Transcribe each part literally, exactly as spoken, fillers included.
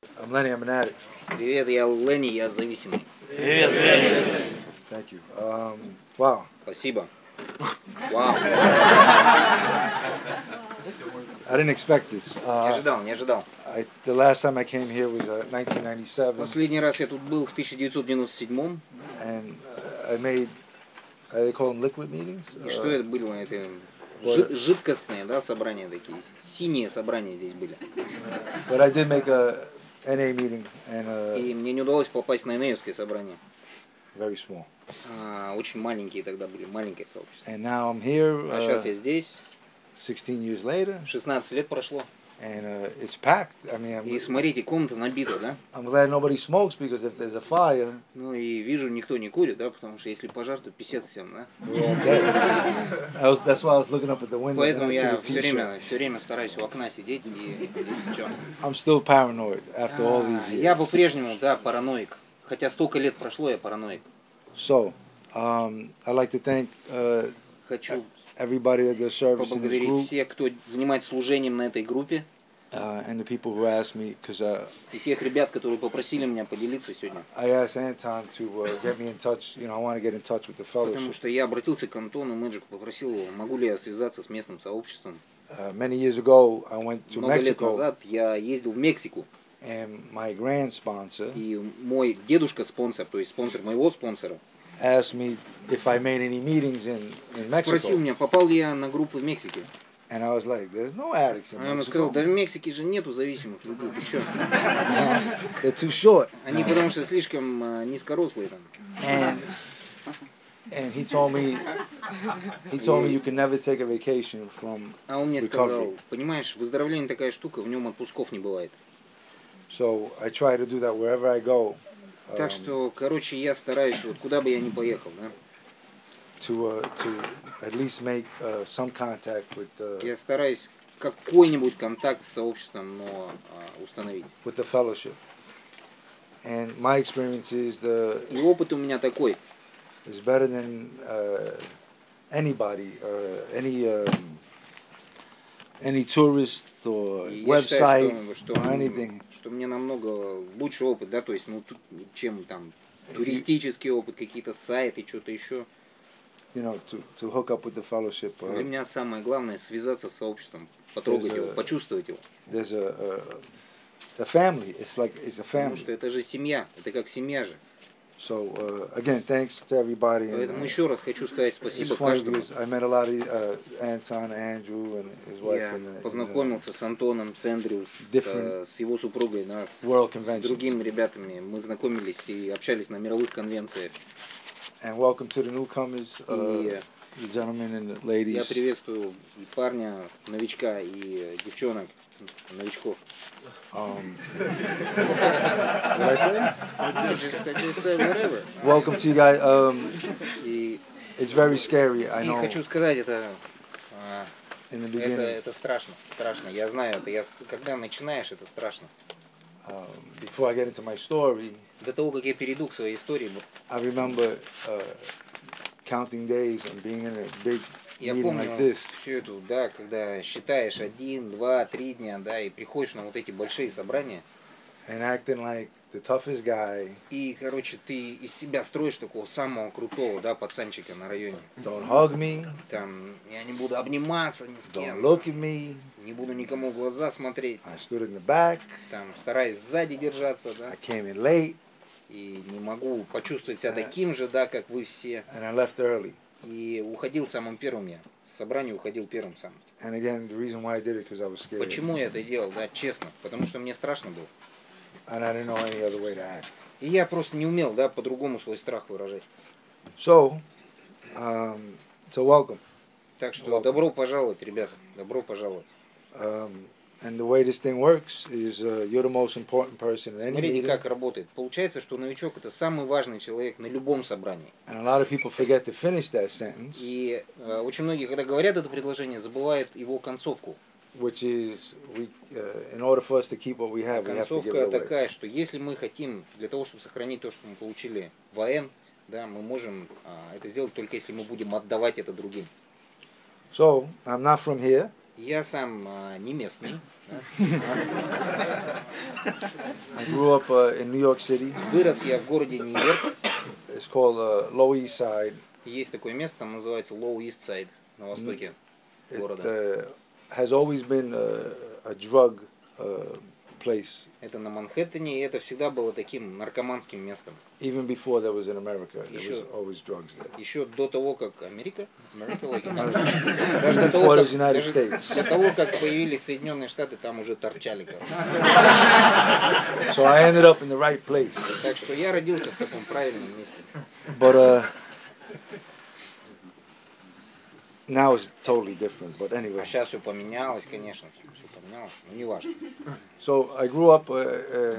I'm Lenny, I'm an addict. Привет, я Ленни, я зависимый. Привет, Ленни. Thank you. Um, wow. Спасибо. Вау. I didn't expect this. Не Uh, ожидал, не ожидал. I, the last time I came here was uh, nineteen ninety-seven, Последний раз я тут был в тысяча девятьсот девяносто седьмом. and uh, I made, uh, they call them liquid meetings. И что Uh, это было? Это Вот. жи- жидкостные, да, собрания такие. Синие собрания здесь были. but I did make a N A meeting, and uh, И мне не удалось попасть на эн эй-евское собрание. very small. А, очень маленькие тогда были, маленькое сообщество. And now I'm here, А сейчас uh, я здесь. sixteen years later, шестнадцать лет прошло. and uh, it's packed. I mean, И I'm, смотрите, комната набита, да? I'm glad nobody smokes, because if there's a fire, Ну и вижу, никто не курит, да, потому что если пожар, то писец всем, да? we're all dead. I was, that's why I was looking up at the window. Поэтому and I я took a все t-shirt. время, все время стараюсь у окна сидеть и если что. I'm still paranoid after all these А, years. Я по-прежнему, да, параноик. Хотя столько лет прошло, я параноик. So, um, I'd like to thank uh, Хочу everybody that does service in this поблагодарить group, всех, кто занимается служением на этой группе, uh, and the people who asked me, because uh, и тех ребят, которые попросили меня поделиться сегодня. I asked Anton to uh, get me in touch. You know, I want to get in touch with the Потому fellowship. что я обратился к Антону Мэджику, попросил его, могу ли я связаться с местным сообществом. Uh, many years ago, I went to Много лет Mexico, назад я ездил в Мексику, and my grand sponsor и мой дедушка-спонсор, то есть спонсор моего спонсора, asked me if I made any meetings in, in спросил Mexico. меня, попал ли я на группу в Мексике. And I was like, there's no addicts in А я ему сказал, Mexico. да в Мексике же нету зависимых людей, ты чё? They're too short. Они потому что слишком а, низкорослые там. And and he told me he told me you can never take a vacation from А он мне recovery. сказал, понимаешь, выздоровление такая штука, в нем отпусков не бывает. So I try to do that wherever I go. Так um, что, короче, я стараюсь, вот куда бы я ни поехал, да, to uh, to at least make uh, some contact with uh, я стараюсь какой-нибудь контакт с сообществом, но а, установить. with the fellowship. And my experience is the И опыт у меня такой. is better than uh, anybody or any um, any tourist or И я website считаю, что, or что, anything. что мне намного лучше опыт, да, то есть, ну, тут, чем там If you- туристический опыт, какие-то сайты, что-то еще. You know, to to hook up with the fellowship. Для Uh, меня самое главное связаться с сообществом, потрогать There's его, a- почувствовать его. there's a, a a family. It's like it's a Потому что family. это же семья, это как семья же. So uh, again, thanks to everybody. And, Поэтому uh, еще раз хочу сказать it's спасибо funny каждому. because I met a lot of uh, Anton, Andrew, and his wife Я in the, in the познакомился с Антоном, с Эндрю, с, Different э, с его супругой, да, с, World с Conventions. другими ребятами. Мы знакомились и общались на мировых конвенциях. And welcome to the newcomers, uh, И the gentlemen and the я ladies. приветствую и парня, новичка, и девчонок, новичков. Um, what I say? I just, I just said whatever. Welcome to you guys. Um, И, it's very scary. I и know. хочу сказать, это, а, In the это, beginning, это страшно, страшно. Я знаю это. Я, когда начинаешь, это страшно. um, before I get into my story, До того, как я перейду к своей истории, I remember uh, counting days and being in a big я meeting like помню this. всю эту, да, когда считаешь один, два, три дня, да, и приходишь на вот эти большие собрания, And acting like the toughest guy. и, короче, ты из себя строишь такого самого крутого, да, пацанчика на районе. Don't hug me. Там, я не буду обниматься ни с Don't кем, look at me. не буду никому в глаза смотреть, I stood in the back. там, стараюсь сзади держаться, I да, came in late, и не могу почувствовать себя Э. таким же, да, как вы все. and I left early. И уходил самым первым я. С собрания уходил первым сам. And again, the reason why I did it because I was scared. Почему я это делал, да, честно? Потому что мне страшно было. And I didn't know any other way to act. И я просто не умел, да, по-другому свой страх выражать. So, um, so welcome. Так что Welcome. добро пожаловать, ребята, добро пожаловать. Um, and the way this thing works is uh, you're the most important person in any Смотрите, meeting. как работает. Получается, что новичок это самый важный человек на любом собрании. And a lot of people forget to finish that sentence, И э, очень многие, когда говорят это предложение, забывают его концовку. which is we, uh, in order for us to keep what we have, we have to give Концовка it away. такая, что если мы хотим, для того, чтобы сохранить то, что мы получили в АН, да, мы можем а, это сделать только если мы будем отдавать это другим. So, I'm not from here. Я сам а, не местный. Да? I grew up uh, in New York City. Вырос я в городе Нью-Йорк. It's called uh, Lower East Side. Есть такое место, там называется Low East Side, на востоке It города. uh, has always been a, a drug uh, place. Это на Манхэттене, и это всегда было таким наркоманским местом. Even before that was in America, there Еще, was always drugs there. еще до того, как Америка, Америка like, Даже до того, как, даже до того, как появились Соединенные Штаты, там уже торчали. So I ended up in the right place. Так что я родился в таком правильном месте. But uh, now it's totally different. But anyway. А сейчас все поменялось, конечно, все поменялось, но не важно. So I grew up. Uh, uh,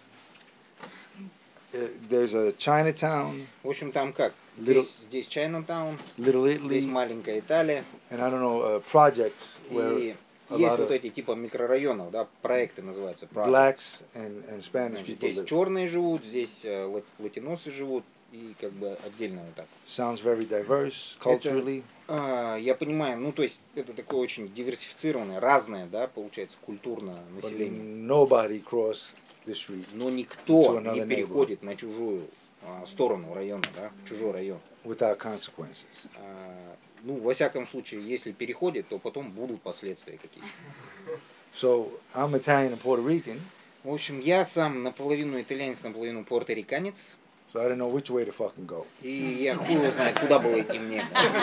uh, there's a Chinatown. В общем, там как? Little, здесь, здесь Chinatown, Little Italy, здесь маленькая Италия. And I don't know uh, projects where и есть вот эти типа микрорайонов, да, проекты называются. Projects. Blacks and, and Spanish Значит, people здесь live. черные живут, здесь uh, латиносы живут. И как бы отдельно вот так. Sounds very diverse culturally. Это, а, я понимаю, ну то есть это такое очень диверсифицированное, разное, да, получается, культурное население. But nobody crossed the street. Но никто не переходит на чужую а, сторону района, да, чужой район. Without consequences. А, ну, во всяком случае, если переходит, то потом будут последствия какие-то. So I'm Italian and Puerto Rican. В общем, я сам наполовину итальянец, наполовину пуэрториканец. So I didn't know which way to fucking go. И я хуй его знает, куда было идти мне.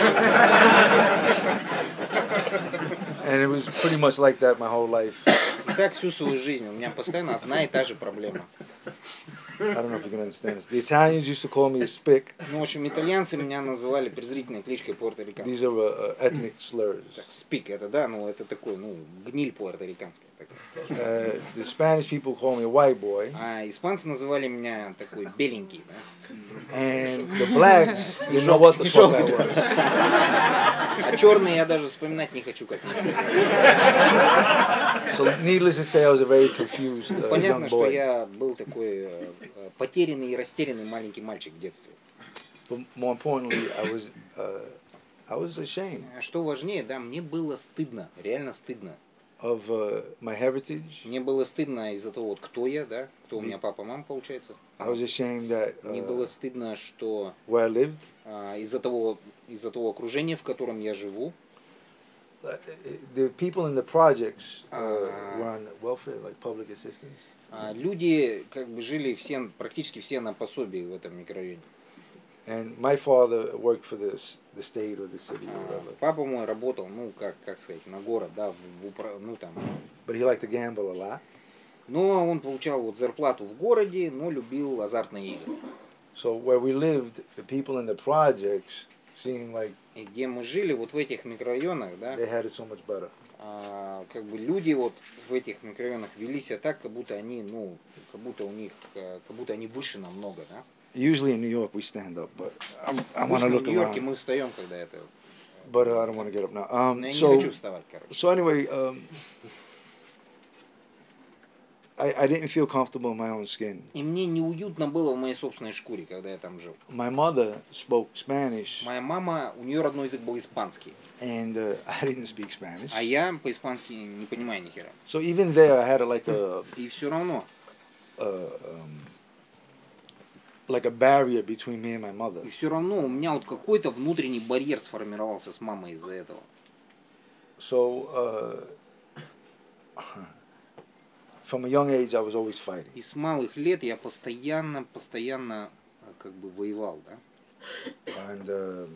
And it was pretty much like that my whole life. И так всю свою жизнь. У меня постоянно одна и та же проблема. I don't know if you can understand this. The Italians used to call me a spick. Ну, в общем, итальянцы меня называли презрительной кличкой пуэрториканца. These are uh, ethnic slurs. Так, спик, это да, ну это такой, ну, гниль пуэрториканская, так сказать. Uh, the Spanish people call me a white boy. А испанцы называли меня такой беленький, да. And the blacks didn't know what the fuck I was. А черные я даже вспоминать не хочу, как меня. So needless to say, I was a very confused uh, Понятно, young что boy. я был такой потерянный и растерянный маленький мальчик в детстве. But more importantly, I was uh, I was ashamed. Что важнее, да, мне было стыдно, реально стыдно. Of uh, my heritage. Мне было стыдно из-за того, вот, кто я, да, кто у меня папа, мама, получается. I was ashamed that uh, Мне было стыдно, что where I lived. Uh, из-за того, из-за того окружения, в котором я живу. The people in the projects uh, were on welfare, like public assistance. Uh, люди как бы жили все, практически все на пособии в этом микрорайоне. And my father worked for the the state or the city or whatever. Uh, папа мой работал, ну как как сказать, на город, да, в, в упра... ну там. But he liked to gamble a lot. Но он получал вот зарплату в городе, но любил азартные игры. So where we lived, the people in the projects seemed like. И где мы жили, вот в этих микрорайонах, да. They had it so much better. Uh, как бы люди вот в этих микрорайонах вели себя так, как будто они, ну, как будто у них, как будто они выше намного, да. Usually in New York we stand up, but I, I want to look в Нью-Йорке around. мы встаем, когда это. But uh, I don't want to get up now. Um, Но я so, не хочу вставать, короче. So anyway, um, I, I didn't feel comfortable in my own skin. И мне неуютно было в моей собственной шкуре, когда я там жил. My mother spoke Spanish. Моя мама, у нее родной язык был испанский. And uh, I didn't speak Spanish. А я по-испански не понимаю ни хера. So even there I had a, like a. И все равно. Uh, um, like a barrier between me and my mother. И все равно у меня вот какой-то внутренний барьер сформировался с мамой из-за этого. So. Uh, From a young age, I was always fighting. И с малых лет я постоянно, постоянно как бы воевал, да. And uh,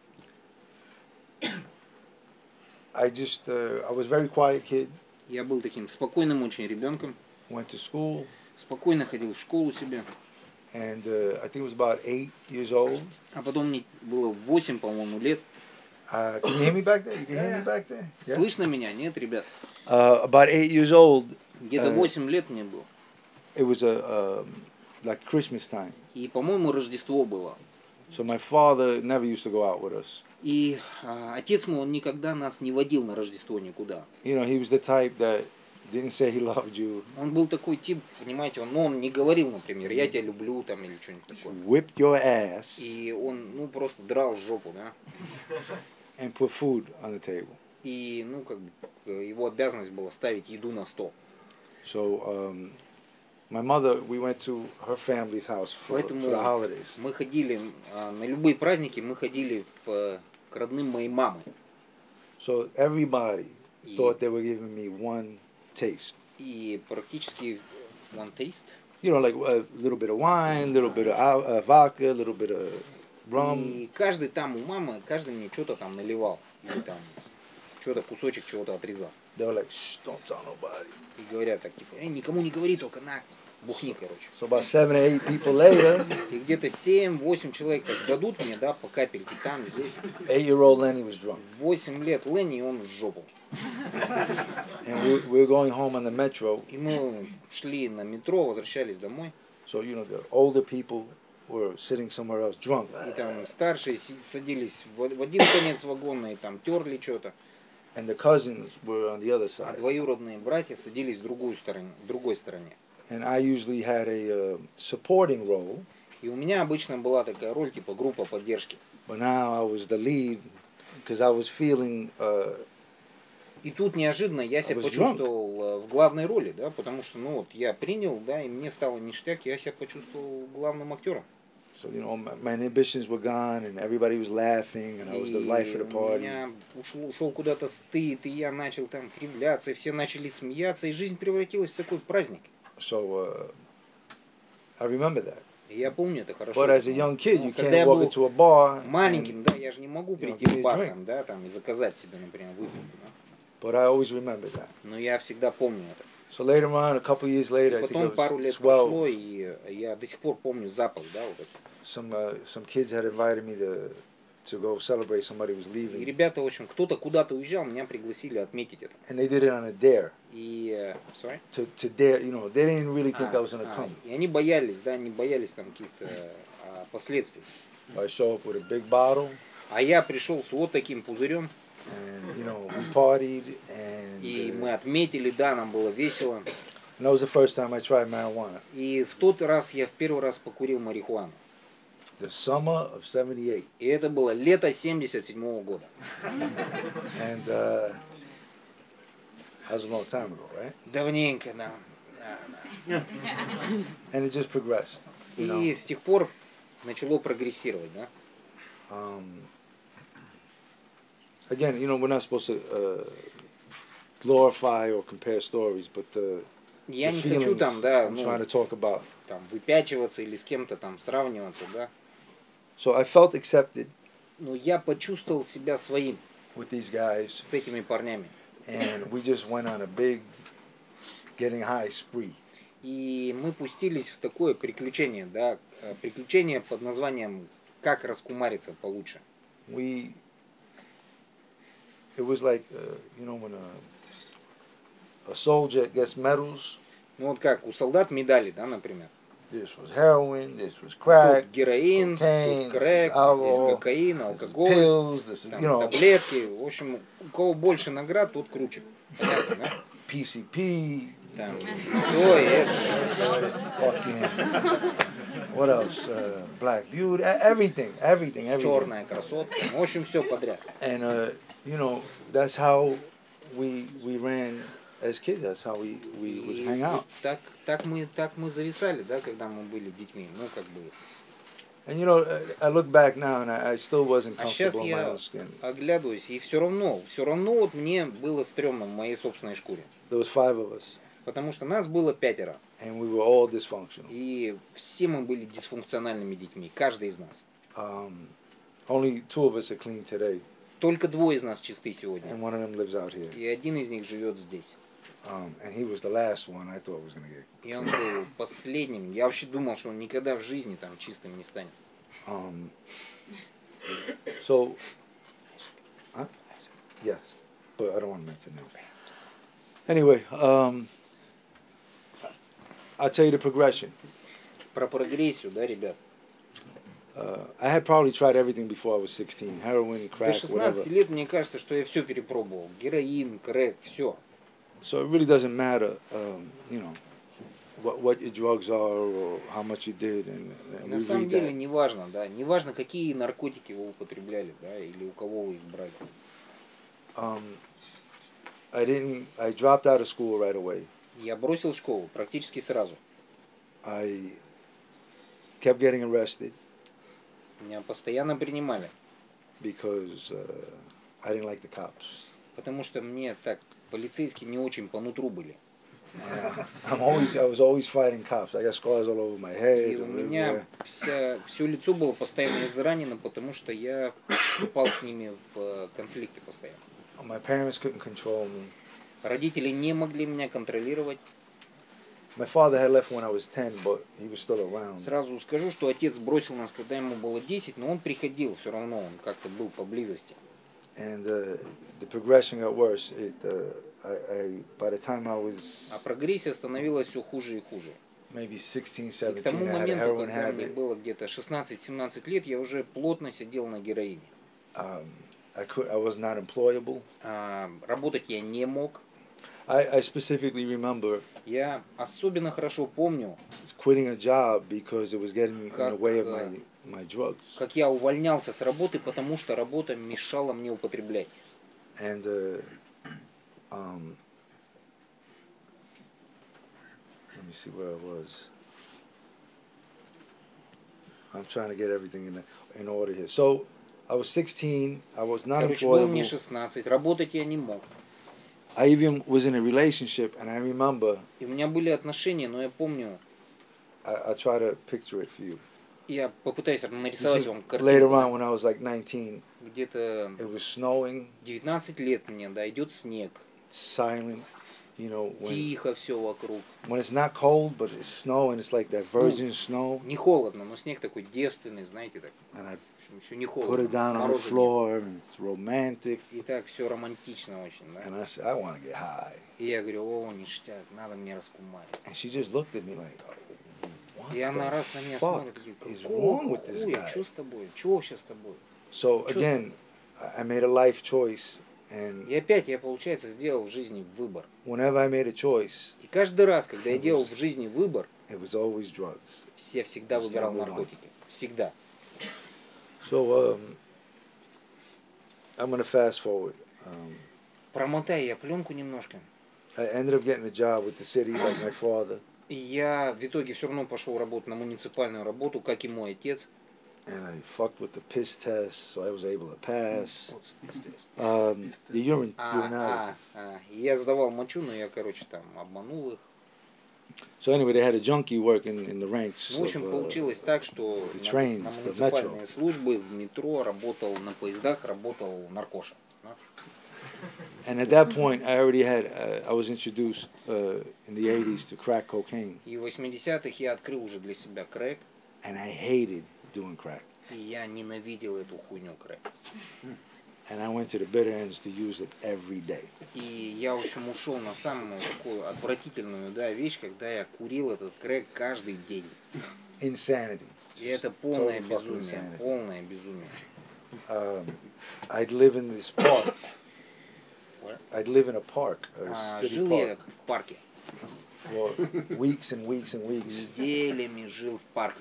I just, uh, I was a very quiet kid. Я был таким спокойным очень ребенком. Went to school. Спокойно ходил в школу себе. And uh, I think it was about eight years old. А потом мне было восемь, по-моему, лет. Uh, can you hear me back there? You can hear me back there? Yeah. Слышно меня? Нет, ребят? Uh, about eight years old. Где-то восемь лет мне было. It was a uh, like Christmas time. И, по-моему, Рождество было. So my father never used to go out with us. И а, отец мой, он никогда нас не водил на Рождество никуда. You know, he was the type that didn't say he loved you. Он был такой тип, понимаете, он, ну, он не говорил, например, я тебя люблю там или что-нибудь такое. Whipped your ass. И он, ну, просто драл жопу, да. And put food on the table. И, ну, как бы, его обязанность была ставить еду на стол. So, um, my mother, we went to her family's house for, for the Поэтому holidays. мы ходили а, на любые праздники, мы ходили в, к родным моей мамы. So everybody И, thought they were giving me one taste. и практически one taste. You know, like a little bit of wine, a little bit of al- uh, vodka, a little bit of rum. И каждый там у мамы, каждый мне что-то там наливал. Или там что-то, кусочек чего-то отрезал. They were like, shh, don't tell nobody. И говорят так, типа, эй, никому не говори, только на, бухни, короче. So about seven or eight people later, И где-то семь-восемь человек так дадут мне, да, по капельке там, здесь. eight-year-old Lenny was drunk. восемь лет Ленни, он в жопу. And we, we were going home on the metro. И мы шли на метро, возвращались домой. So, you know, the older people were sitting somewhere else drunk. И там старшие си- садились в, в один конец вагона и там терли что-то. And the cousins were on the other А side. двоюродные братья садились в другую сторону, в другой стороне. And I usually had a uh, supporting role, И у меня обычно была такая роль, типа группа поддержки. but now I was the lead because I was feeling uh, И тут неожиданно я I себя was почувствовал э, в главной роли, да, потому что, ну вот, я принял, да, и мне стало ништяк, я себя почувствовал главным актером. so you know my, my inhibitions were gone and everybody was laughing and I was the life of the И у party. меня ушел, ушел куда-то стыд, и я начал там кривляться, и все начали смеяться, и жизнь превратилась в такой праздник. So uh, I remember that. И я помню это хорошо. But as a young kid, Ну, you когда can't я walk был into a bar. And, маленьким, да, я же не могу you know, прийти give me в a бар drink. там, да, там, и заказать себе, например, выпивку, да. but I always remember that. Но я всегда помню это. So later on, a couple of years later, И I think потом it пару was лет twelve. прошло, и я до сих пор помню запах, да, вот этот. Some uh, some kids had invited me to to go celebrate. Somebody was И leaving, ребята, в общем, кто-то куда-то уезжал, меня пригласили отметить это. and they did it on a dare. И, э, sorry? To to dare, you know, they didn't really think А, I was gonna а, come. и они боялись, да, они боялись там каких-то а, последствий. I show up with a big bottle, А я пришел с вот таким пузырем, and you know, we partied, and и uh, мы отметили, да, нам было весело. and that was the first time I tried marijuana. И в тот раз я в первый раз покурил марихуану. The summer of seventy-eight, И это было лето семьдесят седьмого года. and uh, that was a long time ago, right? Давненько, да. Да, да. And it just progressed, you know. И с тех пор начало прогрессировать, да. Um, again, you know, we're not supposed to uh, glorify or compare stories, but the, Я the не хочу feelings там, да, I'm ну, trying to talk about. там, выпячиваться или с кем-то там сравниваться, да. So I felt accepted Но я почувствовал себя своим with these guys, с этими парнями. and we just went on a big getting high spree. И мы пустились в такое приключение, да, э, приключение под названием «Как раскумариться получше». We, it was like, uh, you know, when a, a soldier gets medals. Ну вот как, у солдат медали, да, например. This was heroin, this was crack, Тут героин, cocaine, тут this крэк, is alcohol, здесь кокаин, this is алкоголь, pills, this is, там, you know, таблетки. В общем, у кого больше наград, тот круче. Понятно, да? P C P, Там, то и это. fucking, what else? Uh, Black Beauty, e- everything, everything, everything. Черная красотка. В общем, все подряд. And uh, you know, that's how we we ran as kids. That's how we we would И hang вот out. так, так, мы, так мы зависали, да, когда мы были детьми. Ну, как бы. And you know, I look back now, and I, I still wasn't А сейчас comfortable in my я own skin. оглядываюсь, и все равно, все равно вот мне было стрёмно в моей собственной шкуре. There was five of us, Потому что нас было пятеро. and we were all dysfunctional. И все мы были дисфункциональными детьми, каждый из нас. Um, only two of us are clean today, Только двое из нас чисты сегодня. and one of them lives out here. И один из них живет здесь. Um, and he was the last one I thought was gonna get. И он был последним. Я вообще думал, что он никогда в жизни там чистым не станет. Um, so, huh? Yes, but I don't want to mention that. Anyway, um, I'll tell you the progression. Про прогрессию, да, ребят? Uh, I had probably tried everything before I was sixteen. Heroin, До crack, whatever. шестнадцати лет мне кажется, что я все перепробовал. Героин, крэк, все. So it really doesn't matter, um, you know, what what your drugs are or how much you did, and, И and на we самом read деле that. не важно, да, не важно, какие наркотики вы употребляли, да, или у кого вы их брали. Um, I didn't. I dropped out of school right away. Я бросил школу практически сразу. I kept getting arrested Меня постоянно принимали, because uh, I didn't like the cops. потому что мне так полицейские не очень по нутру были. And I'm always. I was always fighting cops. I got scars all over my head. И у меня вся, все лицо было постоянно изранено, потому что я вступал с ними в конфликты постоянно. My parents couldn't control me. Родители не могли меня контролировать. My father had left when I was ten, but he was still around. Сразу скажу, что отец бросил нас, когда ему было десять, но он приходил все равно, он как-то был поблизости. And uh, the progression got worse. It, uh, I, I, by the time I was А прогрессия становилась все хуже и хуже. maybe sixteen, И к тому seventeen, I had a моменту, heroin когда мне habit. было где-то шестнадцать-семнадцать лет, я уже плотно сидел на героине. Um, I could. I was not employable. А, работать я не мог. I, I specifically remember Я особенно хорошо помню, quitting a job because it was getting in the Как, way of э, my my drugs. как я увольнялся с работы, потому что работа мешала мне употреблять. And uh, um, let me see where I was. I'm trying to get everything in in order here. So I was sixteen. I was not Короче, было мне employable. шестнадцать, работать я не мог. I even was in a relationship, and I remember. И у меня были отношения, но я помню, I, I'll try to picture it for you. я попытаюсь This нарисовать is вам later картинку. on when I was like nineteen. Где-то It was snowing, девятнадцать лет мне, да, идет снег. silent. You know, when Тихо все вокруг. when it's not cold, but it's snow, and it's like that virgin snow. Не холодно, но снег такой девственный, знаете, так. And I Еще не put it холодно. down on the Мороза нет. floor, and it's romantic. И так все романтично очень, да. And I said, I want to get high. И я говорю, о, ништяк, надо мне раскумариться. And she just looked at me like, oh, what И она the раз на меня fuck смотрит, говорит, is какого wrong with this хуя, guy? что с тобой, что вообще с тобой? So Чё again, I made a life choice, and И опять я, получается, сделал в жизни выбор. whenever I made a choice, И каждый раз, когда я It делал was- в жизни выбор, it was always drugs. я всегда It was выбирал number one. наркотики. Всегда. So um, I'm gonna fast forward. Um, Промотай я пленку немножко. I ended up getting a job with the city, like my father, И я в итоге все равно пошел работать на муниципальную работу, как и мой отец. and I fucked with the piss test, so I was able to pass. Вот, естественно. Um, the urine А, urinalysis. а, а. И я сдавал мочу, но я, короче, там обманул их. So anyway, they had a junkie working in the ranks. Ну, в общем, of, uh, получилось так, что the на, trains, на the муниципальные metro. службы в метро работал, на поездах работал наркоша. Да? And at that point, I already had, uh, I was introduced uh, in the eighties to crack cocaine, И в восьмидесятых я открыл уже для себя крэк, and I hated doing crack. и я ненавидел эту хуйню крэк. And I went to the bitter ends to use it every day. И я, в общем, ушел на самую такую отвратительную, да, вещь, когда я курил этот крэк каждый день. Insanity. И это Just полное total fucking безумие, insanity. полное безумие. Um, I'd live in this park. I'd live in a park, a А, city жил я park, в парке. for weeks and weeks and weeks. Неделями жил в парке.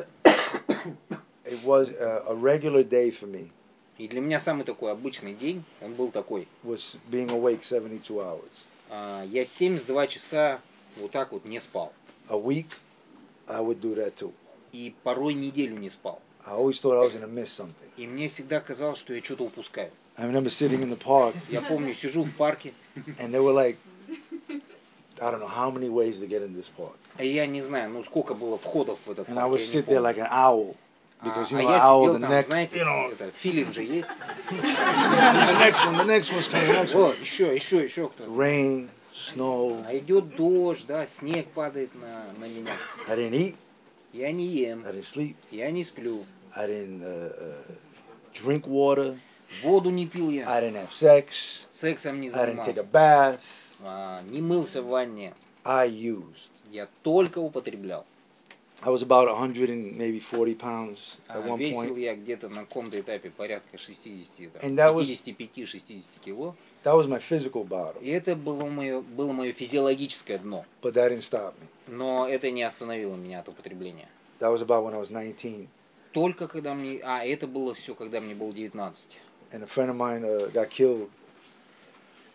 It was a, a regular day for me. И для меня самый такой обычный день, он был такой. Was being awake seventy-two hours. А, я семьдесят два часа вот так вот не спал. A week, I would do that too. И порой неделю не спал. I always thought I was going to miss something. И мне всегда казалось, что я что-то упускаю. I remember sitting in the park, Я помню, сижу в парке, and there were like, I don't know how many ways to get in this park. а я не знаю, ну сколько было входов в этот And I парк, would я не sit there помню. like an owl. А, Because, you а know, я owl, сидел the там, neck, знаете, you know, это, фильм же есть. the next one, the next one's coming, the next one. Вот, еще, еще, еще кто-то. Rain, snow. А идет дождь, да, снег падает на, на меня. I didn't eat, Я не ем, I didn't sleep, я не сплю, I didn't uh, uh, drink water, воду не пил я, I didn't have sex, сексом не I didn't take a занимался, bath. а, не мылся в ванне. I used. Я только употреблял. I was about one hundred and maybe forty pounds А, at one весил point. я где-то на каком-то этапе порядка шестьдесят, And that was- пятьдесят пять-шестьдесят кило. That was my physical bottom, И это было мое, было мое физиологическое дно. but that didn't stop me. Но это не остановило меня от употребления. That was about when I was nineteen. Только когда мне... А, это было все, когда мне было девятнадцать. And a friend of mine uh, got killed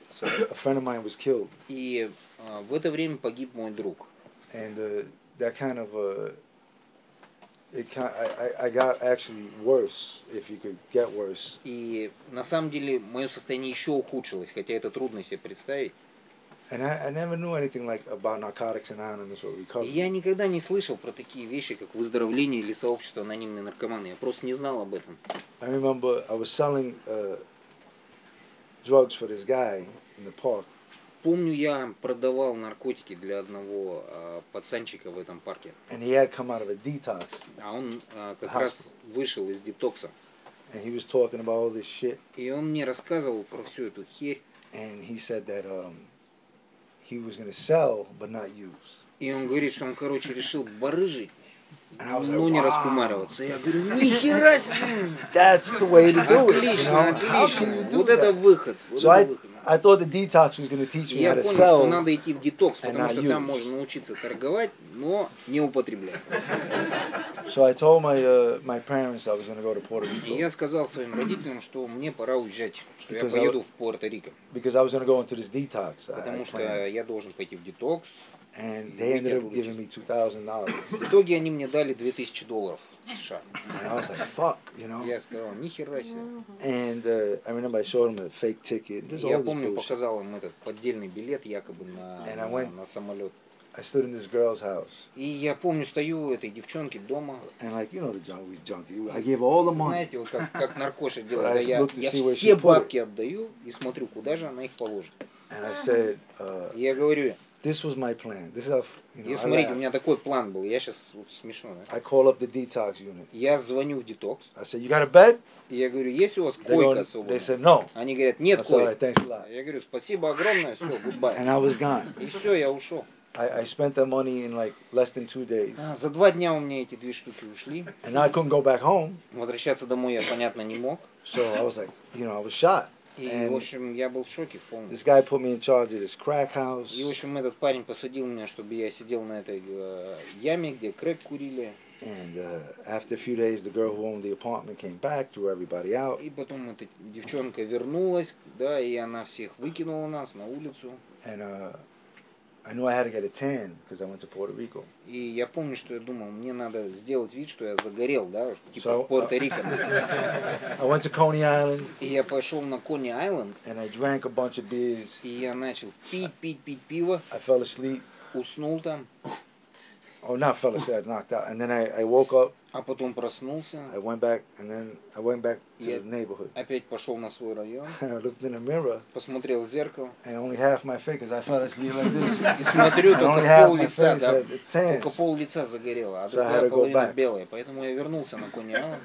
a friend of mine was killed. И uh, в это время погиб мой друг. And uh, that kind of uh, it kind I, I got actually worse, if you could get worse. И на самом деле мое состояние еще ухудшилось, хотя это трудно себе представить. And I, I never knew anything like about Narcotics Anonymous or recovery. И я никогда не слышал про такие вещи, как выздоровление или сообщество анонимные наркоманы. Я просто не знал об этом. I remember I was selling uh, drugs for this guy in the park. Помню, я продавал наркотики для одного uh, пацанчика в этом парке. And he had come out of a detox. А он uh, как раз вышел из детокса. And he was talking about all this shit. И он мне рассказывал про всю эту херь. And he said that um, he was going to sell, but not use. И он говорит, что он, короче, решил барыжить, но like, не wow. раскумариваться. Я говорю, нихера себе! That's the way to do it. Отлично, You know? отлично. How can you do вот that? это выход. Вот so это I, выход. I thought the detox was going to teach me Я how to понял, sell. что надо идти в детокс, потому что use. там можно научиться торговать, но не употреблять. So I told my uh, my parents I was going to go to Puerto Rico. И я сказал своим родителям, что мне пора уезжать, что Because я поеду I, в Пуэрто-Рико. Because I was going to go into this detox. Потому I, что I я должен пойти в детокс. And they ended up giving me two thousand dollars. В итоге они мне дали две тысячи долларов США. And I was like, fuck, you know. Я сказал, нихера себе. And uh, I remember I showed them a fake ticket. Я помню, показал им этот поддельный билет якобы на, на, went, на самолет. I stood in this girl's house. И я помню, стою у этой девчонки дома. And like, you know the junkie, junkie. I gave all the money. Знаете, вот как, как наркоша делает. Да, я я все бабки отдаю и смотрю, куда же она их положит. And I said, uh, и я говорю, this was my plan. This is how, you know, и смотрите, у меня такой план был. Я сейчас вот смешно. Да? I call up the detox unit. Я звоню в детокс. I said, you got a bed? И я говорю, есть у вас койка свободная? They said, no. Они говорят, нет койки. Right, я говорю, спасибо огромное, все, goodbye. And I was gone. И все, я ушел. I, I spent that money in like less than two days. А, за два дня у меня эти две штуки ушли. And I couldn't go back home. Возвращаться домой я, понятно, не мог. So I was like, you know, I was shot. И, and в общем, я был в шоке полном. This guy put me in charge of this crack house. И, в общем, этот парень посадил меня, чтобы я сидел на этой э, яме, где крэк курили. And uh, after a few days, the girl who owned the apartment came back, threw everybody out. И потом эта девчонка вернулась, да, и она всех выкинула нас на улицу. And uh, I knew I had to get a tan because I went to Puerto Rico. И я помню, что я думал, мне надо сделать вид, что я загорел, да, типа So, в Пуэрто-Рико. I went to Coney Island. И я пошел на Кони-Айленд. And I drank a bunch of beers. И я начал пить, пить, пить пиво. I fell asleep. Уснул там. Oh, not fell asleep, I knocked out. And then I, I woke up. А потом проснулся. I went back, and then I went back to Я the neighborhood. опять пошел на свой район. I looked in the mirror. Посмотрел в зеркало. And only half my face, because I fell asleep like this. И смотрю, только пол лица, да, только пол лица загорело, а другая половина белая. Поэтому я вернулся на Кони-Айленд.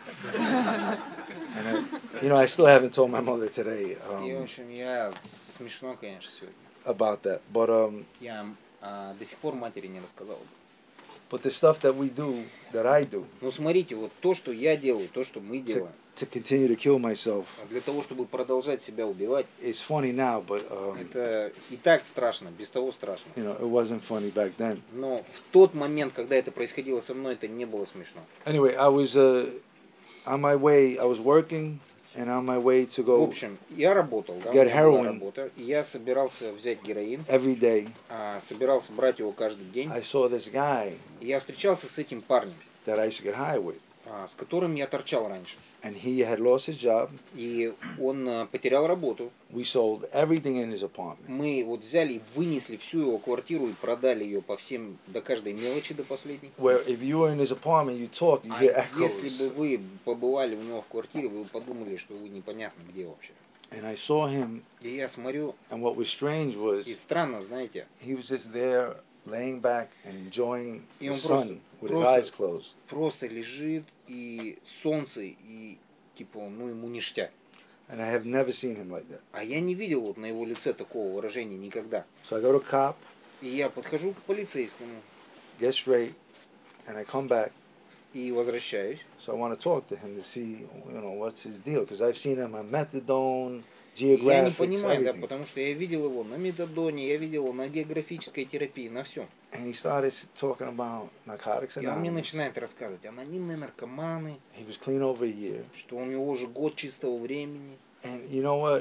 You know, I still haven't told my mother today. Um, И, в общем, я смешно, конечно, сегодня. About that, but um. Я а, до сих пор матери не рассказал. But the stuff that we do, that I do. Ну смотрите, вот то, что я делаю, то, что мы делаем. To continue to kill myself. Для того, чтобы продолжать себя убивать. It's funny now, but um, это и так страшно, без того страшно. You know, it wasn't funny back then. Но в тот момент, когда это происходило со мной, это не было смешно. Anyway, I was uh, on my way. I was working. And on my way to go в общем, я работал, да, get у меня была работа, и я собирался взять героин, every day. А, собирался брать его каждый день. I saw this guy и я встречался с этим парнем, that I used to get high with. А, с которым я торчал раньше. And he had lost his job. И он а, потерял работу. We sold everything in his apartment. Мы вот взяли и вынесли всю его квартиру и продали ее по всем, до каждой мелочи, до последней. Where if you were in his apartment, you talk, you hear echoes. Если бы вы побывали у него в квартире, вы подумали, что вы непонятно где вообще. And I saw him. И я смотрю. And what was strange was. И странно, знаете. He was just there, laying back and enjoying и the он sun просто, with просто, his eyes closed. Просто лежит и солнце и типа ну ему ништяк. And I have never seen him like that. А я не видел вот на его лице такого выражения никогда. So I go to cop. И я подхожу к полицейскому. Get straight, and I come back. И возвращаюсь. So I want to talk to him to see, you know, what's his deal, because I've seen him on methadone, geographics, я не понимаю, everything. Да, потому что я видел его на метадоне, я видел его на географической терапии, на всем. And he started talking about Narcotics Anonymous. И он мне начинает рассказывать, анонимные наркоманы. He was clean over a year. Что у него уже год чистого времени. And you know what?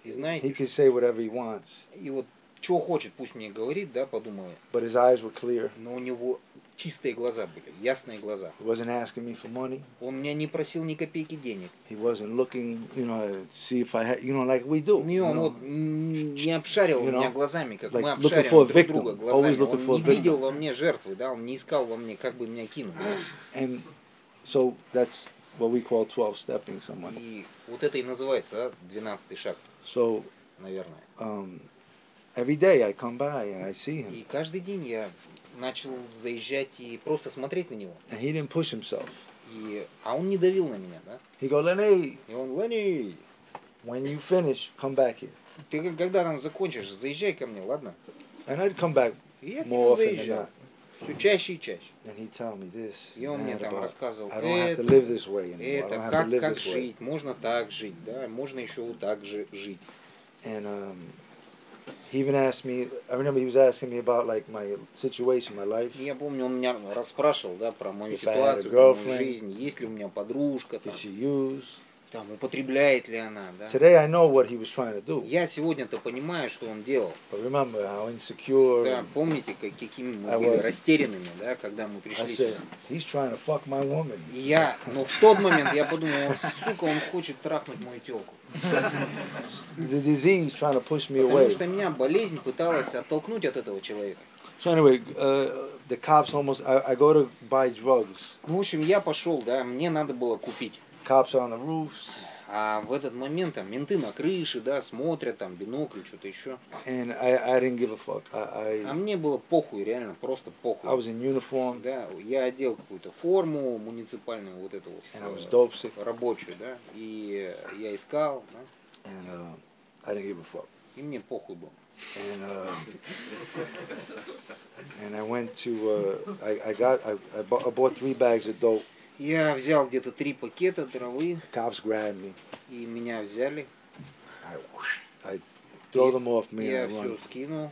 И знаете, he can say whatever he wants. И вот что хочет, пусть мне говорит, да, подумал я. But his eyes were clear. Но у него чистые глаза были, ясные глаза. He wasn't asking me for money. Он меня не просил ни копейки денег. He wasn't looking, you know, to see if I had, you know, like we do. Не, он вот не обшаривал you know, меня глазами, как like мы looking for обшариваем a друг victim, друга always глазами. looking Он for a не видел victim. во мне жертвы, да, он не искал во мне, как бы меня кинуть. And so that's what we call twelve-stepping someone. И вот это и называется, да, двенадцатый шаг, So, наверное. um, every day I come by and I see him. И каждый день я начал заезжать и просто смотреть на него. And he didn't push himself. И, а он не давил на меня, да? He go, Lenny, И он, Ленни, when you finish, come back here. ты когда там закончишь, заезжай ко мне, ладно? And I'd come back И я к more нему often than заезжал. not. Все чаще и чаще. And he'd tell me this. И он and мне that там about, рассказывал, I don't have to это, live this way anymore. I это, don't have to как, live как this way. жить, можно так жить, да, можно еще вот так же жить. And um, he even asked me, I remember he was asking me about like my situation, my life. И я помню, он меня расспрашивал, да, про мою If I had a ситуацию, про мою girlfriend, жизнь, есть ли у меня подружка, Did там, she use? там, употребляет ли она, да. Today I know what he was trying to do. Я сегодня-то понимаю, что он делал. But remember how insecure. Да, помните, как, какими мы I были was. растерянными, да, когда мы I пришли said, сюда. he's trying to fuck my woman. И я, но в тот момент я подумал, он, сука, он хочет трахнуть мою телку. The disease trying to push me Потому away. что меня болезнь пыталась оттолкнуть от этого человека. So anyway, uh, the cops almost. I, I go to buy drugs. Ну, в общем, я пошел, да, мне надо было купить. Cops are on the roofs. А в этот момент там менты на крыше, да, смотрят, там бинокли, что-то еще. And I, I didn't give a fuck. I, А I, мне было похуй, реально, просто похуй. I was in uniform. Да, я одел какую-то форму муниципальную, вот эту вот, And I was э, dope sick. рабочую, да, и я искал, да, And uh, I didn't give a fuck. и мне похуй было. And uh, and I went to. Uh, I, I got. I, I, bought, I bought three bags of dope. Я взял где-то три пакета травы, Cops grabbed me. и меня взяли. I, I throw them off me Я and I все run. скинул,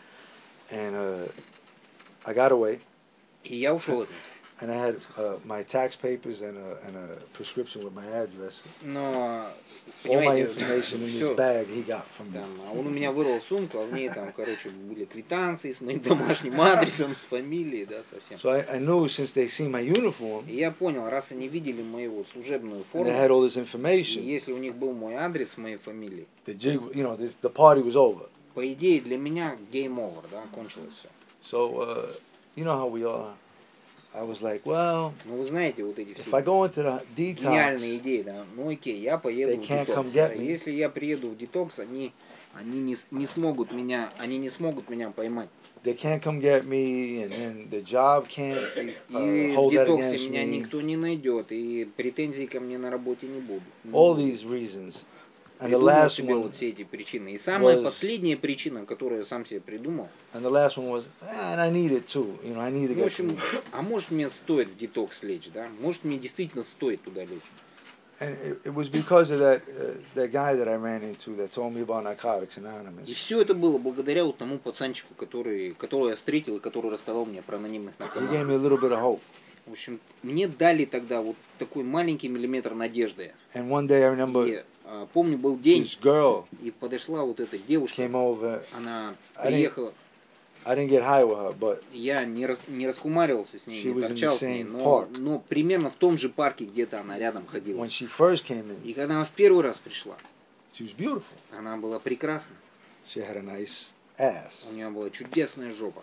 And uh, I got away. и я ушел от них. And I had uh, my tax papers and a, and a prescription with my address. Но, All my понимаете, information in this всё, bag he got from me. там, а он у меня вырвал сумку, а в ней там, короче, были квитанции с моим домашним адресом, с фамилией, да, совсем. So I, I knew since they seen my uniform И я понял, раз они видели мою вот служебную and they had форму, all this и information, если у них был мой адрес с моей фамилией, the jig, you know, this, the party was over. по идее для меня game over, да, кончилось все. So uh, you know how we are. I was like, well, Ну вы знаете вот эти if I все go into the гениальные detox, идеи, да, ну окей, я поеду They в can't come детокс. Да. get me. Если я приеду в детокс, они, они не, с- не смогут меня, они не смогут меня поймать. they can't come get me, and then the job can't И uh, в hold that детоксе against меня me. никто не найдет, и претензий ко мне на работе не будут. All these reasons. And the Придумал last себе one, вот все эти причины. И самая was- последняя причина, которую я сам себе придумал, and the last one was, ah, and I need it too. You know, I need to ну, в get общем, clean. а может мне стоит в детокс лечь, да? Может мне действительно стоит туда лечь. And it, it was because of that uh, that guy that I ran into that told me about Narcotics Anonymous. И все это было благодаря вот тому пацанчику, который, которого я встретил и который рассказал мне про анонимных He gave наркоманов. me a little bit of hope. В общем, мне дали тогда вот такой маленький миллиметр надежды. And one day I remember И а, помню, был день, this girl и подошла вот эта девушка, came over. она I didn't- приехала, I didn't get high with her, but я не, рас, не раскумаривался с ней, She не was in the торчал с ней, same но, park. но примерно в том же парке где-то она рядом ходила. when she first came in, И когда она в первый раз пришла, she was beautiful. она была прекрасна, She had a nice ass. у нее была чудесная жопа.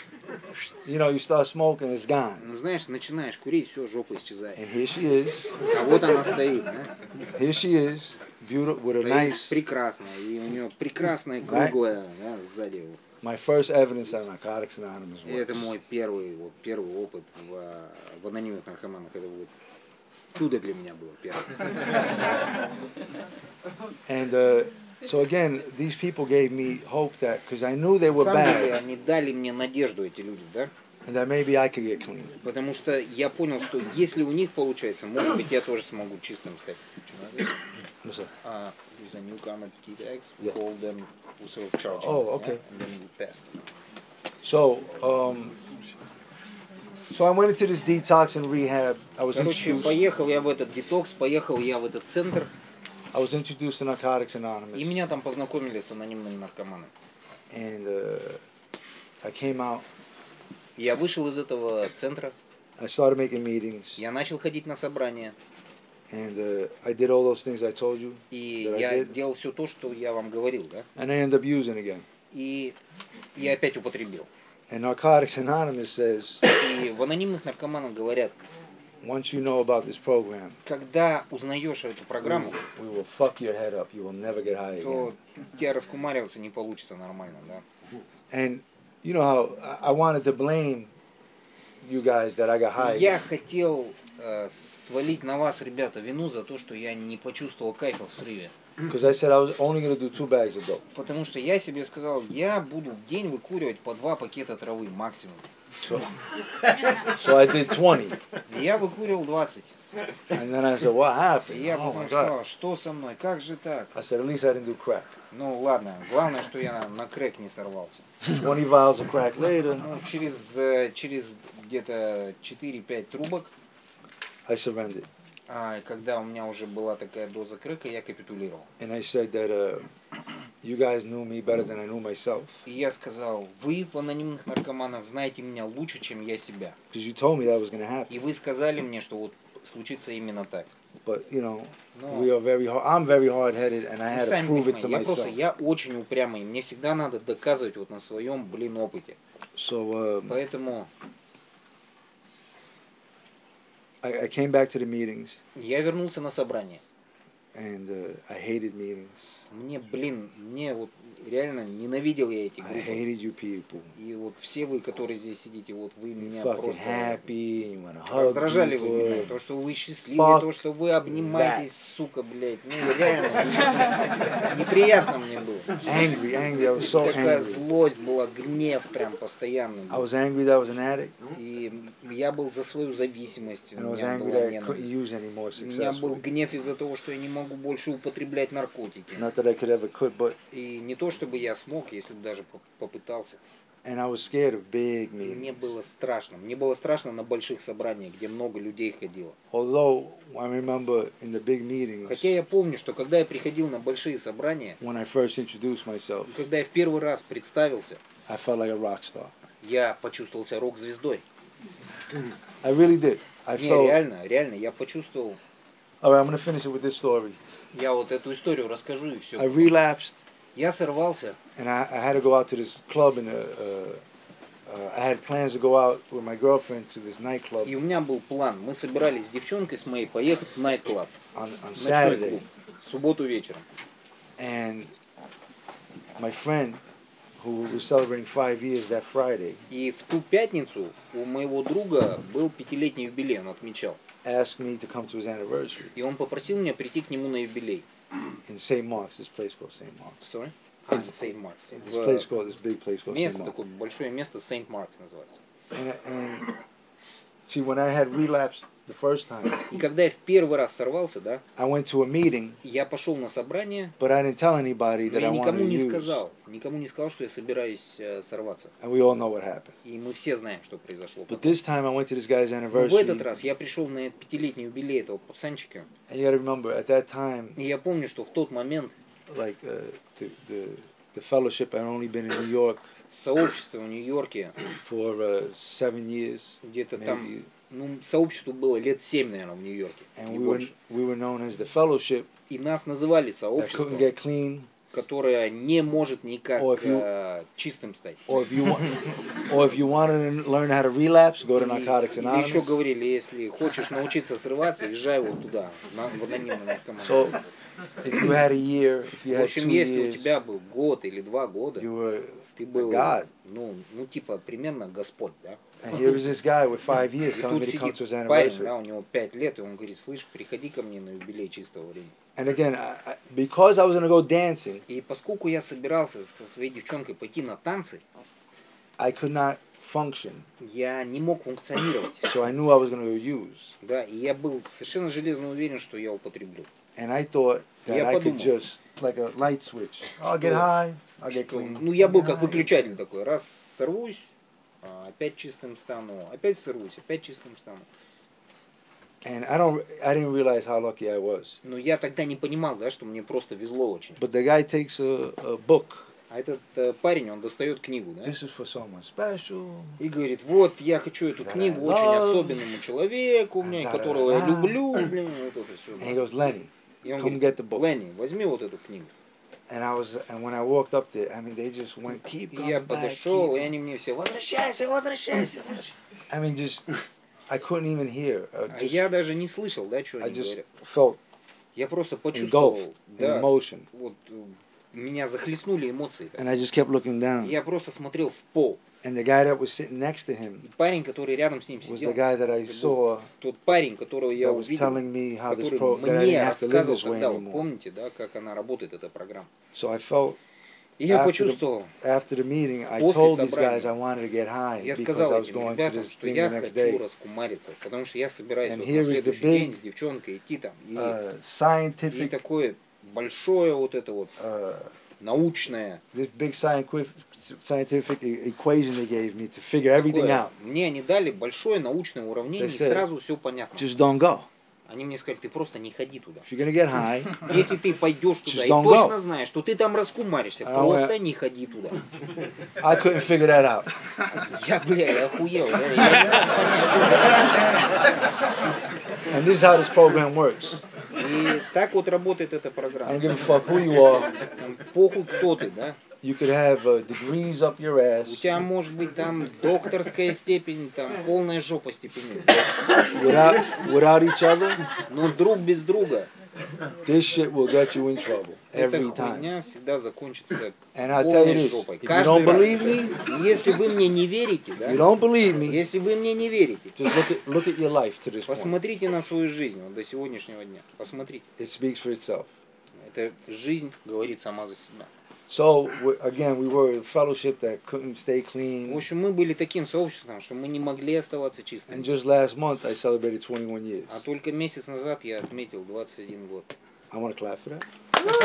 You know, you start smoking, it's gone. Ну знаешь, начинаешь курить, все, жопа исчезает. And here she is. А вот она стоит, да? Here she is, beautiful with a Стоит nice. прекрасная, и у нее прекрасная круглая, да, сзади. Вот. My first evidence of Narcotics Anonymous И это works. мой первый, вот, первый опыт в, в анонимных наркоманах. Это вот чудо для меня было первое. And uh, so again, these people gave me hope that because I knew they were На самом деле, bad, они дали мне надежду, эти люди, да? and that maybe I could get clean. Потому что я понял, что если у них получается, может быть, я тоже смогу чистым стать. What's that? Uh, these are newcomer T-tags. We Yeah. call them, we sort of charge Oh, them, okay. yeah, and then we pass them. So, um, so I went into this detox and rehab. I was Короче, introduced. поехал я в этот детокс, поехал я в этот центр. I was introduced to Narcotics Anonymous. И меня там познакомили с анонимными наркоманами. And uh, I came out. Я вышел из этого центра. I started making meetings. Я начал ходить на собрания. And uh, I did all those things I told you. И that я I did. делал все то, что я вам говорил, да? And I ended up using again. И я опять употребил. And Narcotics Anonymous says. И в анонимных наркоманах говорят. Once you know about this program, когда узнаешь эту программу, we will fuck your head up. You will never get high то again. тебя раскумариваться не получится нормально, да? And you know how I wanted to blame you guys that I got high. Я хотел э, свалить на вас, ребята, вину за то, что я не почувствовал кайфа в срыве. Because I said I was only going to do two bags of dope. Потому что я себе сказал, я буду в день выкуривать по два пакета травы максимум. So, so I did twenty. И я выкурил двадцать. And then I said, what happened? И я Oh потом my сказал, God. что со мной, как же так? I said, at least I didn't do crack. Ну ладно, главное, что я на крэк не сорвался. twenty vials of crack later, Ну, через, э, через где-то четыре-пять трубок, I surrendered. а, когда у меня уже была такая доза крэка, я капитулировал. And I said that uh, you guys knew me better than I knew myself. И я сказал, вы в анонимных наркоманах знаете меня лучше, чем я себя. Because you told me that was going to happen. И вы сказали мне, что вот случится именно так. But, you know, Но, we are very hard. I'm very hard-headed, and I ну, had to сами prove it понимаете, to я просто, myself. я очень упрямый, и мне всегда надо доказывать вот на своем, блин, опыте. So um, Поэтому I, I came back to the meetings, я вернулся на собрание. and uh, I hated meetings. Мне, блин, мне вот реально ненавидел я эти I группы. hated you people. И вот все вы, которые здесь сидите, вот вы You меня fucking просто happy, you wanna hug раздражали вы меня. people. То, что вы счастливы, Fuck то, что вы обнимаетесь, сука, блядь. Ну, реально, неприятно мне было. Angry, angry. I was so Такая angry. злость была, гнев прям постоянный. I was angry that I was an addict, И я был за свою зависимость. У and I was меня angry была that I couldn't ненависть. use anymore У меня был successfully. гнев из-за того, что я не могу больше употреблять наркотики. Not that I could ever could, but И не то, чтобы я смог, если бы даже поп- попытался. and I was scared of big Мне meetings. было страшно. Мне было страшно на больших собраниях, где много людей ходило. Although I remember in the big meetings Хотя я помню, что когда я приходил на большие собрания, when I first introduced myself, когда я в первый раз представился, I felt like a rock star. я почувствовался рок-звездой. I really did. I Не, felt. реально, реально, я почувствовал. All right, I'm gonna finish it with this story. Я вот эту историю расскажу и I все. relapsed, Я сорвался, and I, I had to go out to this club, and uh, uh, uh, I had plans to go out with my girlfriend to this nightclub и у меня был план. Мы собирались с девчонкой с моей поехать в найт-клаб. on, on Ночной Saturday, клуб. В субботу вечером. and my friend, who was celebrating five years that Friday, И в ту пятницу у моего друга был пятилетний юбилей, он отмечал. asked me to come to his anniversary И он попросил меня прийти к нему на юбилей. in Saint Mark's, this place called Saint Mark's. Sorry? А, Сейнт Маркс. This place called, this big place called Saint Место Mark's. такое, большое место, Сейнт Маркс называется. And, and see, when I had relapsed the first time, И когда я в первый раз сорвался, да, I went to a meeting, я пошел на собрание, but I didn't tell anybody но that я I wanted никому to не use. сказал, никому не сказал, что я собираюсь э, сорваться. And we all know what happened. И мы все знаем, что произошло But потом. this time I went to this guy's Но в этот anniversary. раз я пришел на этот пятилетний юбилей этого пацанчика, And you gotta remember, at that time, и я помню, что в тот момент like uh, the, the the fellowship had only been in New York сообщество в Нью-Йорке, for uh, seven years, где-то maybe, там, ну, сообществу было лет семь, наверное, в Нью-Йорке, and не we were больше. we were known as the fellowship И нас называли that couldn't сообществом, get clean, которое не может никак Or if you- э, чистым стать. or if you want, or if you wanted to learn how to relapse, go to Или, Narcotics или еще Anonymous. говорили, если хочешь научиться срываться, езжай вот туда, на, в анонимный наркоман. So if you had a year, if you В had общем, two если у years, тебя был год или два года, you were ты a был, god. ну, ну, типа, примерно Господь, да? And here was this guy with five years И telling me тут to come сидит to his парень, anniversary. да, у него пять лет, и он говорит, слышь, приходи ко мне на юбилей чистого времени. And again, I, I, because I was gonna go dancing, И поскольку я собирался со своей девчонкой пойти на танцы, I could not function. я не мог функционировать, So I knew I was gonna go use. да, и я был совершенно железно уверен, что я употреблю. And I thought that Я I could подумал, just, like a light switch, I'll get что- high, I'll get Что, clean. ну, я был I'll get как high. выключатель такой, раз сорвусь, а, опять чистым стану, опять сорвусь, опять чистым стану. And I don't, I didn't realize how lucky I was. Но я тогда не понимал, да, что мне просто везло очень. But the guy takes a, a book. А этот э, парень, он достает книгу, да? This is for someone special. И говорит, вот я хочу эту книгу I очень love, особенному человеку, and блин, da, da, которого da, я da. люблю, блин, вот это все. And he goes, Lenny, И он come говорит, get the book. Ленни, возьми вот эту книгу. And I was, and when I walked up there, I mean, they just went, keep И я coming back. подошел, Keep... и они мне все, возвращайся, возвращайся, возвращайся. I mean, just, I couldn't even hear. Uh, А just, я даже не слышал, да, что I они just говорят. felt Я просто почувствовал, engulfed in да, emotion. вот меня захлестнули эмоции. And I just kept looking down. И я просто смотрел в пол. And the guy that was sitting next to him И парень, который рядом с ним was сидел, the guy that I saw тот парень, которого я that was увидел, telling me how this который pro that I мне didn't have to live рассказывал this way тогда, вот anymore. помните, да, как она работает, эта программа. So I felt И я after the, почувствовал, after the meeting, I после told these собрания, guys I wanted to get high я because сказал I was этим going to ребятам, this что thing я the next хочу day. раскумариться, потому что я собираюсь And вот here на is the следующий big, день с девчонкой идти там. И, uh, и scientific, такое большое вот это вот uh, научное. this big scientific scientific equation they gave me to figure everything Такое, out. мне они дали большое научное уравнение, They и said, сразу все понятно. just don't go. Они мне сказали, ты просто не ходи туда. If you're gonna get high, Если ты пойдешь туда just и don't точно go. знаешь, что ты там раскумаришься, I просто went- не ходи туда. I couldn't figure that out. Я, бля, я охуел. Да? Я не мог понять, что And this is how this program works. это. И так вот работает эта I don't программа. give a fuck who you are. Там похуй, кто ты, да? You could have uh, degrees up your ass. У тебя может быть там докторская степень, там полная жопа степени. Without, without each other, Но друг без друга this shit will get you in trouble эта every time. хуйня всегда закончится And I'll tell you полной this, жопой. if you Каждый don't раз. believe me, И если вы мне не верите, you да? don't believe me, Если вы мне не верите, just look at, look at your life to this point. посмотрите на свою жизнь вот до сегодняшнего дня. Посмотрите. It speaks for itself. Эта жизнь говорит сама за себя. So, we- again, we were a fellowship that couldn't stay В clean. общем, мы были таким сообществом, что мы не могли оставаться And чистыми. just last month, I celebrated twenty-one years. А только месяц назад я отметил двадцать один год. I want to clap for that.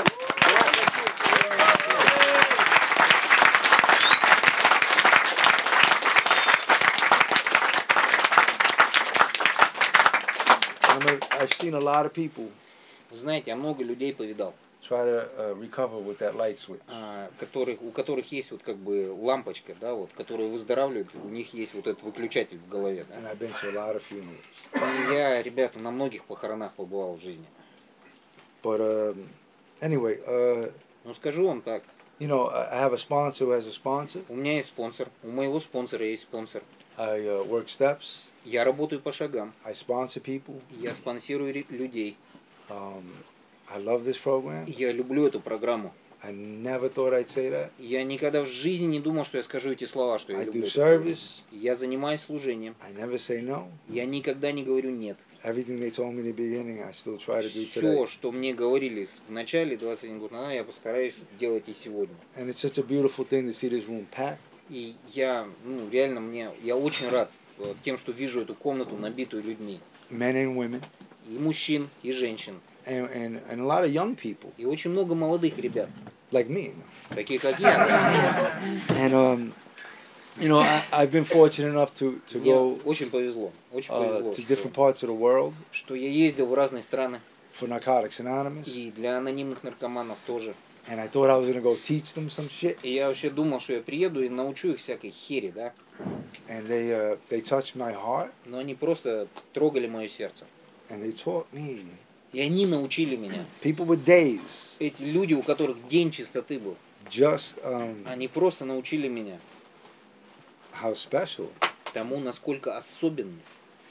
I'm a, I've seen a lot of people Вы знаете, я много людей повидал, try to uh, recover with that light switch. а, которых, у которых есть вот как бы лампочка, да, вот, которые выздоравливают, у них есть вот этот выключатель в голове. And Да. I've been to a lot of funerals. И я, ребята, на многих похоронах побывал в жизни. But um, anyway, uh, Ну скажу вам так, you know, I I have a sponsor who has a sponsor. у меня есть спонсор, у моего спонсора есть спонсор. I uh, work steps. Я работаю по шагам, I sponsor people. я спонсирую ре- людей. Um, I love this program. Я люблю эту программу. I never thought I'd say that. Я никогда в жизни не думал, что я скажу эти слова, что я I люблю do эту программу. service. Я занимаюсь служением. I never say no. Я никогда не говорю нет. Everything they told me in the beginning, I still try to do Все, today. что мне говорили с- в начале двадцать один год назад, я постараюсь делать и сегодня. And it's such a beautiful thing to see this room packed. И я, ну, реально мне, я очень рад э, тем, что вижу эту комнату, набитую людьми. Men and women, И мужчин, и женщин. and, and, and a lot of young people, И очень много молодых ребят, like me. таких как я. Да. And, um, you know, I, I've been fortunate enough to, to Мне go очень повезло, очень uh, повезло, to different что, parts of the world что я ездил в разные страны, for Narcotics Anonymous. и для анонимных наркоманов тоже. And I thought I was going to go teach them some shit. И я вообще думал, что я приеду и научу их всякой хере, да. And they, uh, they touched my heart. Но они просто трогали мое сердце. And they taught me. И они научили меня. People with days. Эти люди, у которых день чистоты был, Just um, они просто научили меня how special. тому, насколько особенный.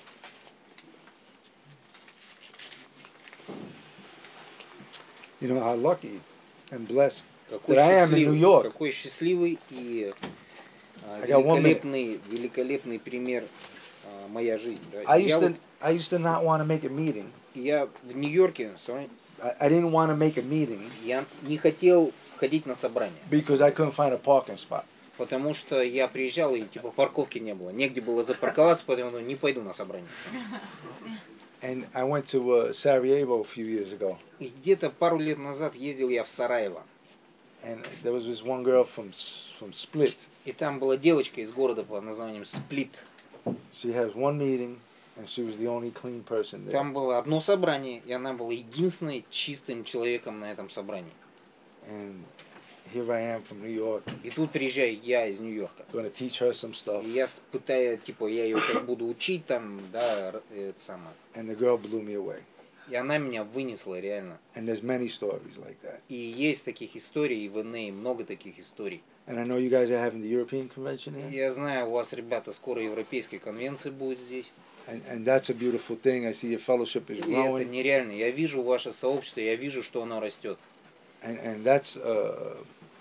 You know, how lucky and blessed Какой that I am in New счастливый, York. какой счастливый и а, I got one minute. великолепный, великолепный пример а, моя жизнь. Да. I Я, used вот- to I used to not want to make a meeting. я в Нью-Йорке, sorry, I, I didn't want to make a meeting я не хотел ходить на собрание, because I couldn't find a parking spot. потому что я приезжал и типа парковки не было, негде было запарковаться, поэтому не пойду на собрание. And I went to uh, Sarajevo a few years ago, И где-то пару лет назад ездил я в Сараево, and there was this one girl from S- from Split. и там была девочка из города под названием Сплит. She has one meeting, and she was the only clean person there. Там было одно собрание, и она была единственной чистым человеком на этом собрании. And here I am from New York. И тут приезжаю я из Нью-Йорка. Going to teach her some stuff. И я пытаюсь, типа, я ее сейчас буду учить там, да, это самое. And the girl blew me away. И она меня вынесла реально. And there's many stories like that. И есть таких историй, и в эн эй много таких историй. And I know you guys are having the European convention here. Я знаю, у вас, ребята, скоро европейская конвенция будет здесь. And, and that's a beautiful thing. I see your fellowship is И это growing. нереально. Я вижу ваше сообщество, я вижу, что оно растет. And and that's uh,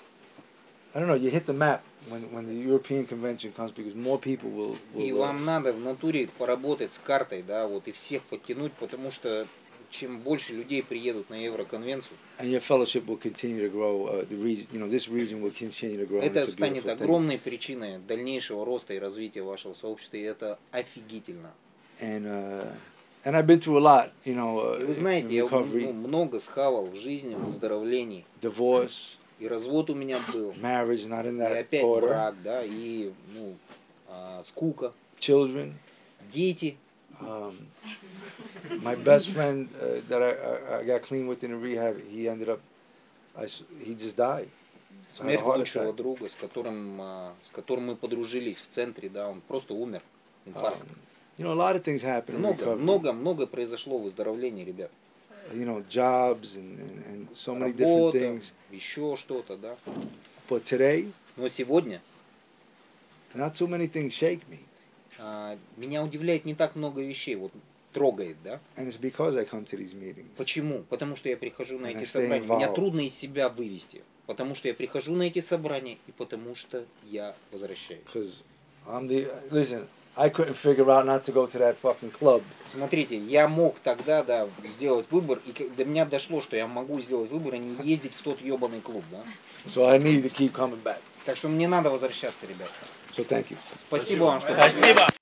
I don't know. You hit the map when when the European convention comes because more people will. will И вам надо в натуре поработать с картой, да, вот и всех подтянуть, потому что чем больше людей приедут на Евроконвенцию, and your fellowship will continue to grow. Uh, the region, you know, this region will continue to grow. это It's a станет beautiful thing. огромной причиной дальнейшего роста и развития вашего сообщества, и это офигительно. And uh, and I've been through a lot, you know, uh, И вы знаете, in я recovery, ну, много схавал в жизни, в выздоровлении. divorce, И развод у меня был, marriage, not in и that опять order, брак, да, и ну, а, скука, children. дети. Um, my best friend uh, that I, I, I got clean with in the rehab, he ended up, I s he just died. Смерть I had a heart лучшего attack. друга, с которым, а, с которым мы подружились в центре, да, он просто умер. Инфаркт. Um, you know, a lot of things happen in Много, recovery. много, много произошло в выздоровлении, ребят. You know, jobs and, and, and so many different Работа, things. еще что-то, да. But today, Но сегодня not so many things shake me. а, меня удивляет не так много вещей, вот трогает, да. And it's because I come to these meetings. Почему? Потому что я прихожу на And I эти stay собрания. Меня involved. трудно из себя вывести. Потому что я прихожу на эти собрания и потому что я возвращаюсь. Because I'm the, listen, I couldn't figure out not to go to that fucking club. Смотрите, я мог тогда, да, сделать выбор, и к- до меня дошло, что я могу сделать выбор, а не ездить в тот ебаный клуб, да. So I need to keep coming back. Так что мне надо возвращаться, ребят. So thank you. Спасибо вам, что Спасибо.